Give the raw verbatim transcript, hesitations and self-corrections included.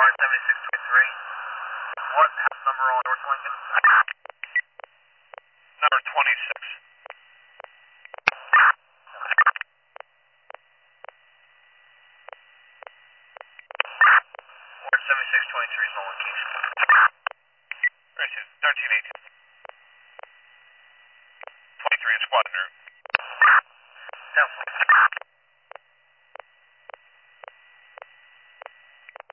seventy-six twenty-three. What house number on North Lincoln? Number twenty-six. seventy-six twenty-three is Nolan Keys. thirteen eighteen. twenty-three in squad route. Down